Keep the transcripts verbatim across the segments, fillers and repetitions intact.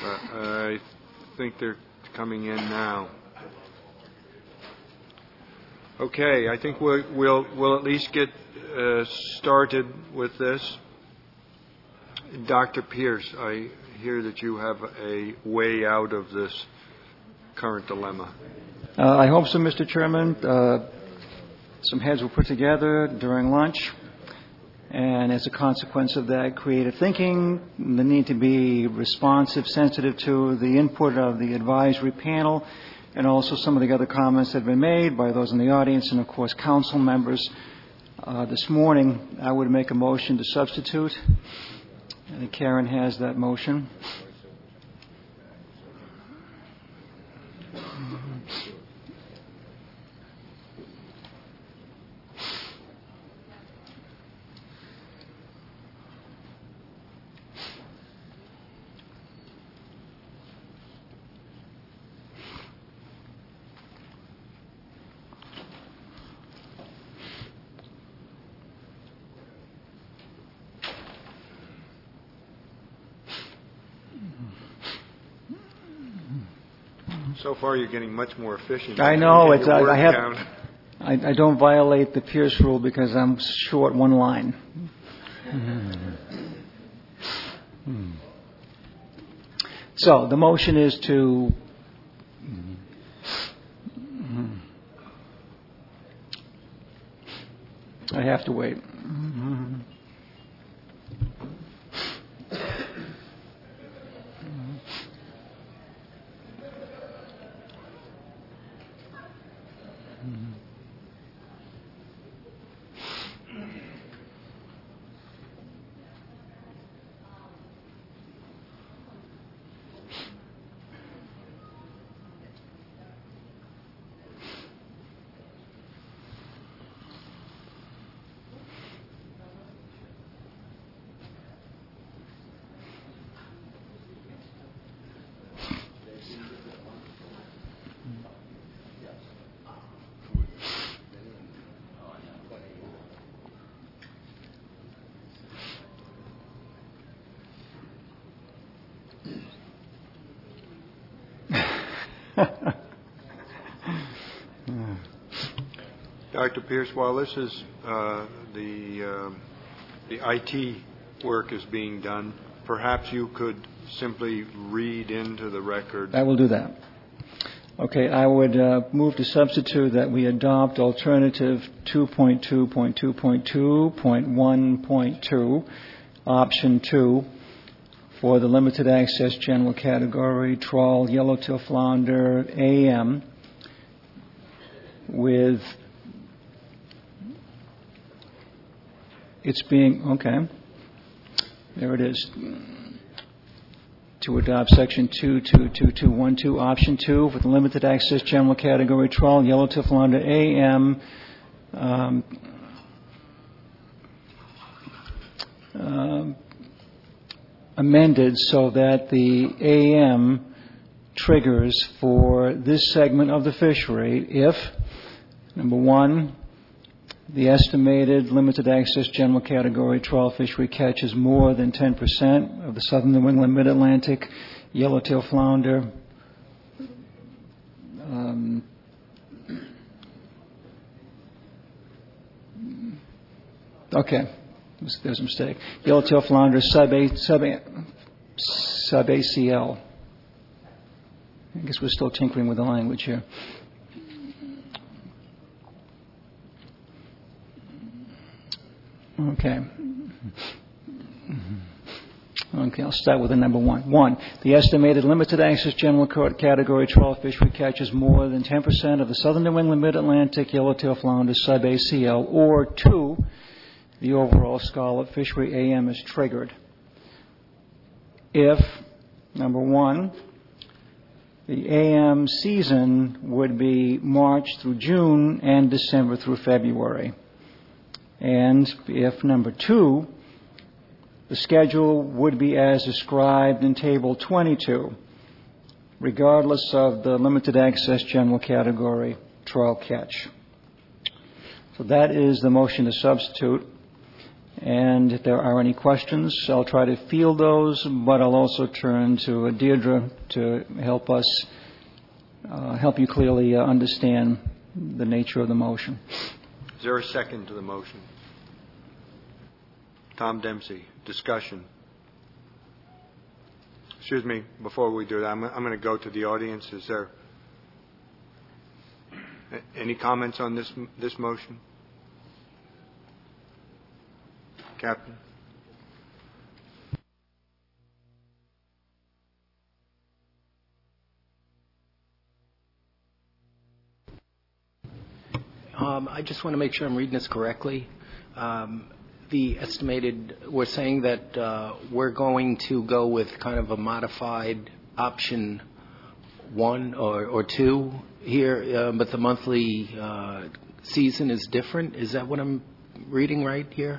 I think they're coming in now. Okay, I think we'll we'll, we'll at least get uh, started with this. Doctor Pierce, I hear that you have a way out of this current dilemma. Uh, I hope so, Mister Chairman. Uh, some heads were put together during lunch, and as a consequence of that creative thinking, the need to be responsive, sensitive to the input of the advisory panel, and also some of the other comments that have been made by those in the audience and, of course, council members. Uh, this morning, I would make a motion to substitute. I think Karen has that motion. So far, you're getting much more efficient. I know. It's, I, I have. I, I don't violate the Pierce rule because I'm short one line. Mm-hmm. So the motion is to. Mm-hmm. I have to wait. Mm-hmm. Doctor Pierce, while this is uh, the uh, the I T work is being done, perhaps you could simply read into the record. I will do that. Okay, I would uh, move to substitute that we adopt alternative two point two point two point two point one point two, option two, for the limited access general category, trawl, yellowtail flounder, A M, with it's being, okay, there it is, to adopt section two two two two one two, option two, for the limited access general category, trawl, yellowtail flounder, A M, um, um, amended so that the A M triggers for this segment of the fishery if, number one, the estimated limited access general category trawl fishery catch is more than ten percent of the southern New England mid-Atlantic yellowtail flounder. Um, okay, there's a mistake. Yellowtail flounder sub-A, sub-A, sub-A C L. I guess we're still tinkering with the language here. Okay. Okay, I'll start with the number one. One, the estimated limited access general category trawl fishery catches more than ten percent of the southern New England mid-Atlantic yellowtail flounder sub-A C L, or two, the overall scallop fishery A M is triggered. If, number one, the A M season would be March through June and December through February. And if, number two, the schedule would be as described in Table twenty-two, regardless of the limited access general category trawl catch. So that is the motion to substitute. And if there are any questions, I'll try to field those, but I'll also turn to Deirdre to help us, uh, help you clearly uh, understand the nature of the motion. Is there a second to the motion? Tom Dempsey, discussion. Excuse me, before we do that, I'm, I'm going to go to the audience. Is there any comments on this this motion? Captain? Um, I just want to make sure I'm reading this correctly. Um, the estimated, we're saying that uh, we're going to go with kind of a modified option one or, or two here, uh, but the monthly uh, season is different. Is that what I'm reading right here?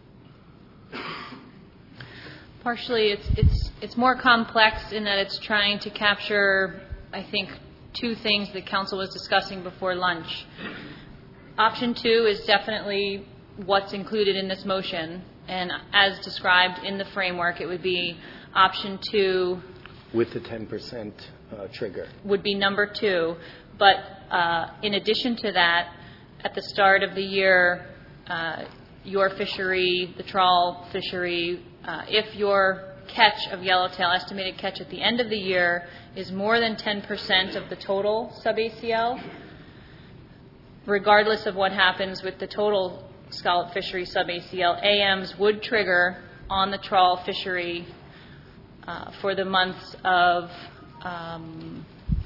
Partially, it's it's it's more complex in that it's trying to capture, I think, two things the council was discussing before lunch. Option two is definitely what's included in this motion, and as described in the framework, it would be option two. With the ten percent uh, trigger. Would be number two, but uh, in addition to that, at the start of the year, uh, your fishery, the trawl fishery, uh, if your catch of yellowtail, estimated catch at the end of the year, is more than ten percent of the total sub-A C L, regardless of what happens with the total scallop fishery sub-A C L, A Ms would trigger on the trawl fishery uh, for the months of, um,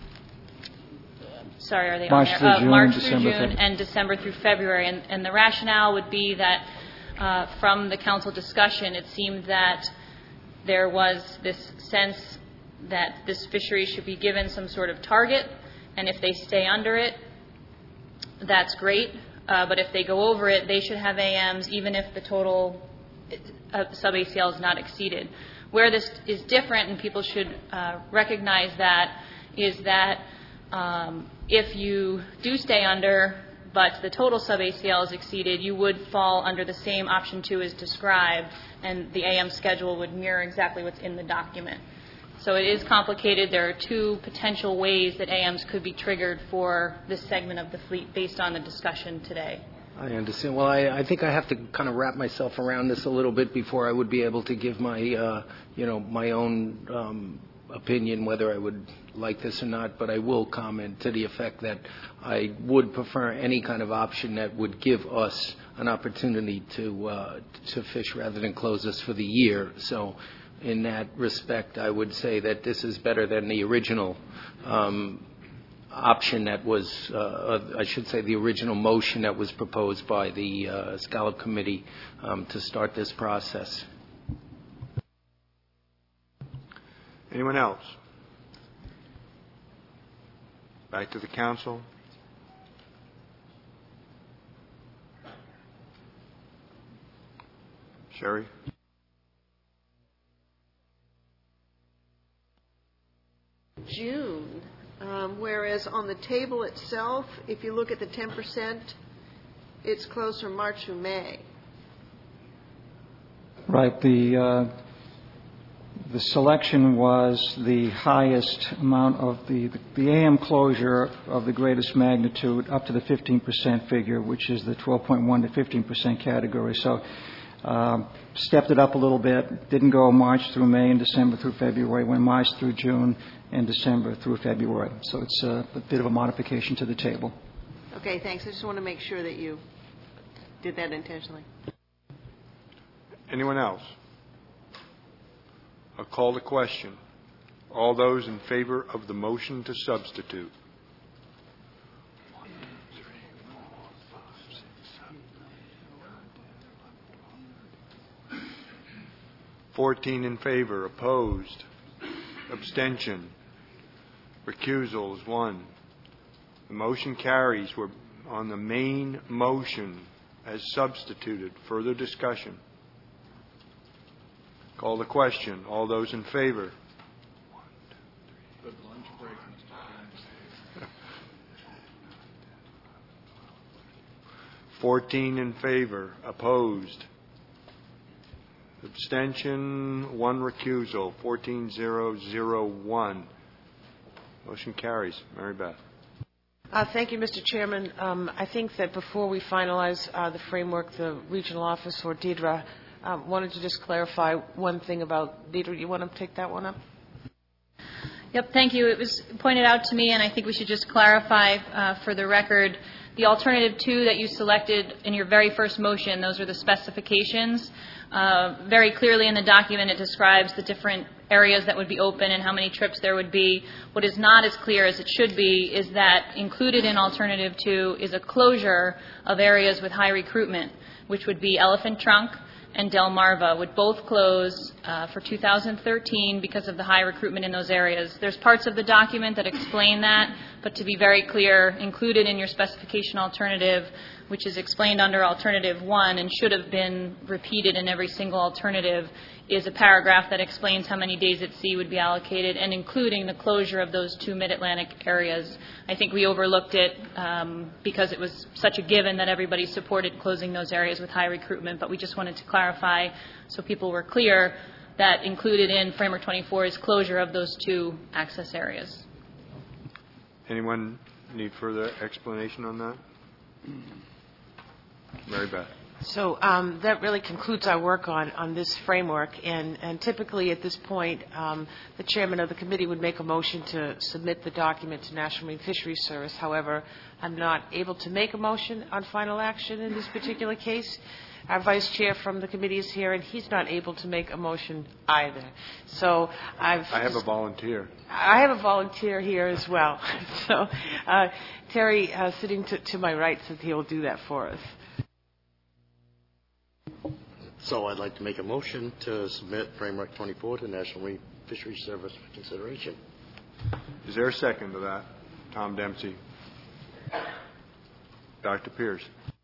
sorry, are they March on through there? Uh, June, March through December, June, February. and December through February. And, and the rationale would be that uh, from the council discussion, it seemed that there was this sense that this fishery should be given some sort of target, and if they stay under it, that's great. Uh, but if they go over it, they should have A Ms, even if the total uh, sub-A C L is not exceeded. Where this is different, and people should uh, recognize that, is that um, if you do stay under, but the total sub-A C L is exceeded, you would fall under the same option two as described, and the A M schedule would mirror exactly what's in the document. So it is complicated. There are two potential ways that A Ms could be triggered for this segment of the fleet based on the discussion today. I understand. Well, I, I think I have to kind of wrap myself around this a little bit before I would be able to give my, uh, you know, my own um, opinion whether I would like this or not. But I will comment to the effect that I would prefer any kind of option that would give us an opportunity to uh, to fish rather than close us for the year. So, in that respect, I would say that this is better than the original um, option that was, uh, I should say, the original motion that was proposed by the uh, Scallop Committee um, to start this process. Anyone else? Back to the council. Sherry? June, um, whereas on the table itself, if you look at the ten percent, it's closer March through May. Right. The uh, the selection was the highest amount of the the A M closure of the greatest magnitude up to the fifteen percent figure, which is the twelve point one to fifteen percent category. So. Um, stepped it up a little bit. Didn't go March through May and December through February. Went March through June and December through February. So it's a, a bit of a modification to the table. Okay, thanks. I just want to make sure that you did that intentionally. Anyone else? I'll call the question. All those in favor of the motion to substitute? fourteen in favor, opposed, abstention, recusal is one. The motion carries. We're on the main motion as substituted. Further discussion. Call the question. All those in favor? Good lunch break, Mister fourteen in favor, opposed, Abstention, one recusal, fourteen zero zero one. Motion carries. Mary Beth. Uh, thank you, Mister Chairman. Um, I think that before we finalize uh, the framework, the regional office or Deidre um, wanted to just clarify one thing about Deidre. You want to take that one up? Yep, thank you. It was pointed out to me, and I think we should just clarify uh, for the record, the alternative two that you selected in your very first motion, those are the specifications. Uh, very clearly in the document it describes the different areas that would be open and how many trips there would be. What is not as clear as it should be is that included in alternative two is a closure of areas with high recruitment, which would be Elephant Trunk and Delmarva, would both close uh, for two thousand thirteen because of the high recruitment in those areas. There's parts of the document that explain that, but to be very clear, included in your specification alternative, which is explained under alternative one and should have been repeated in every single alternative, is a paragraph that explains how many days at sea would be allocated and including the closure of those two mid-Atlantic areas. I think we overlooked it um, because it was such a given that everybody supported closing those areas with high recruitment, but we just wanted to clarify so people were clear that included in Framework twenty-four is closure of those two access areas. Anyone need further explanation on that? Mary Beth. So um, that really concludes our work on, on this framework, and, and typically at this point, um, the chairman of the committee would make a motion to submit the document to National Marine Fisheries Service. However, I'm not able to make a motion on final action in this particular case. Our vice chair from the committee is here, and he's not able to make a motion either. So I've... I have a volunteer. I have a volunteer here as well. So uh, Terry, uh, sitting to, to my right, says he will do that for us. So I'd like to make a motion to submit Framework twenty-four to National Marine Fisheries Service for consideration. Is there a second to that? Tom Dempsey. Doctor Pierce.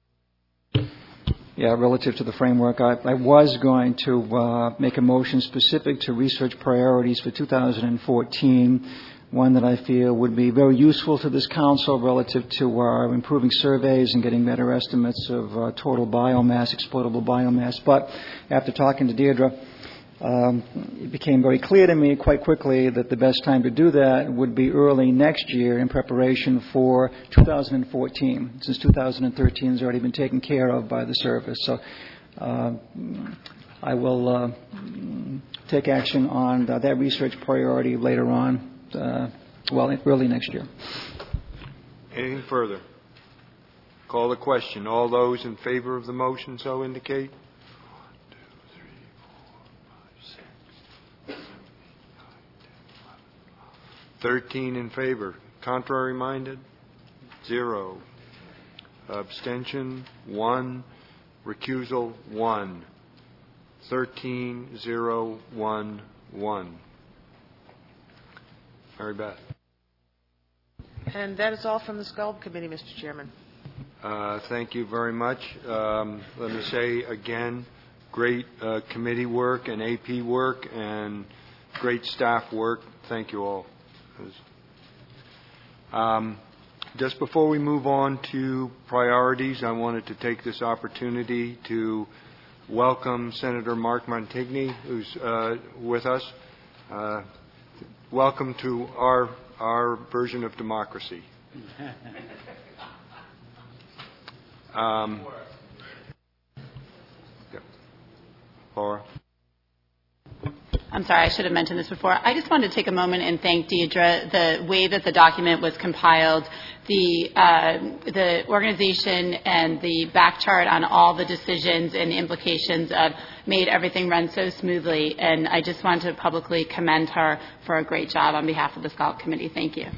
Yeah, relative to the framework, I, I was going to uh, make a motion specific to research priorities for two thousand fourteen, one that I feel would be very useful to this council relative to our improving surveys and getting better estimates of uh, total biomass, exploitable biomass. But after talking to Deirdre, um, it became very clear to me quite quickly that the best time to do that would be early next year in preparation for two thousand fourteen, since two thousand thirteen has already been taken care of by the service. So uh, I will uh, take action on uh, that research priority later on. Uh, well, early next year. Anything further? Call the question. All those in favor of the motion so indicate. One, two, three, four, five, six, seven, eight, nine, ten, eleven, twelve. Thirteen in favor. Contrary minded? Zero. Abstention? One. Recusal? One. Thirteen, zero, one, one. Mary Beth. And that is all from the Sculp Committee, Mister Chairman. Uh, thank you very much. Um, let me say again, great uh, committee work and A P work and great staff work. Thank you all. Um, just before we move on to priorities, I wanted to take this opportunity to welcome Senator Mark Montigny, who's uh, with us. Uh, Welcome to our our version of democracy. Um, yeah. Laura. I'm sorry, I should have mentioned this before. I just wanted to take a moment and thank Deidre. The way that the document was compiled, the uh, the organization and the back chart on all the decisions and the implications of made everything run so smoothly. And I just want to publicly commend her for a great job on behalf of the Sculp Committee. Thank you.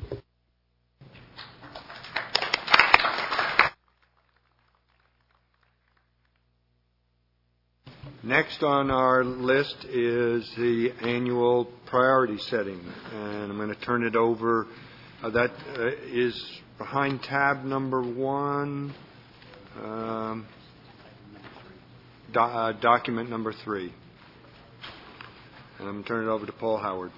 Next on our list is the annual priority setting, and I'm going to turn it over. Uh, that uh, is behind tab number one, um, do, uh, document number three. And I'm going to turn it over to Paul Howard.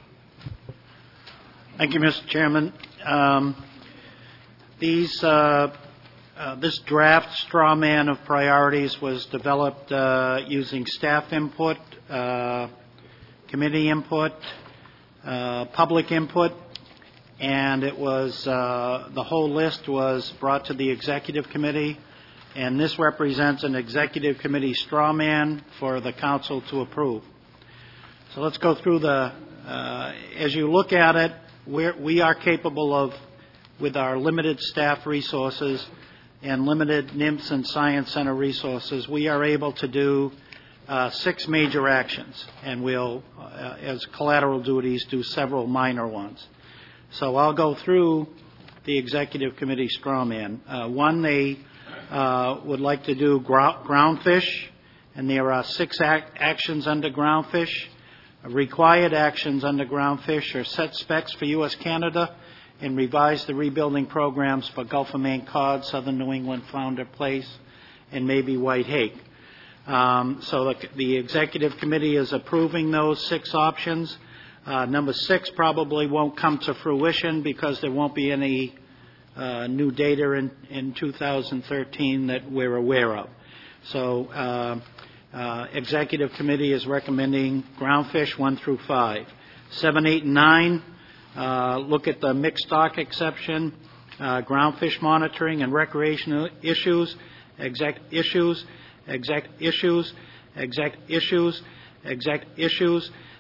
Thank you, Mister Chairman. Um, these uh, Uh, this draft straw man of priorities was developed uh, using staff input, uh, committee input, uh, public input, and it was uh, the whole list was brought to the executive committee, and this represents an executive committee straw man for the council to approve. So let's go through the, uh, as you look at it, we're, we are capable of, with our limited staff resources and limited N I M S and Science Center resources, we are able to do uh, six major actions, and we'll, uh, as collateral duties, do several minor ones. So I'll go through the executive committee straw man. Uh, one, they uh, would like to do gro- groundfish, and there are six ac- actions under groundfish. Required actions under groundfish are set specs for U S Canada and revise the rebuilding programs for Gulf of Maine cod, Southern New England flounder plaice, and maybe white hake. Um, so the, the executive committee is approving those six options. Uh, number six probably won't come to fruition because there won't be any uh, new data in, in two thousand thirteen that we're aware of. So uh, uh, executive committee is recommending groundfish one through five. Seven, eight, and nine, uh, look at the mixed stock exception, uh, groundfish monitoring and recreational issues, exec issues, exec issues, exec issues, exec issues,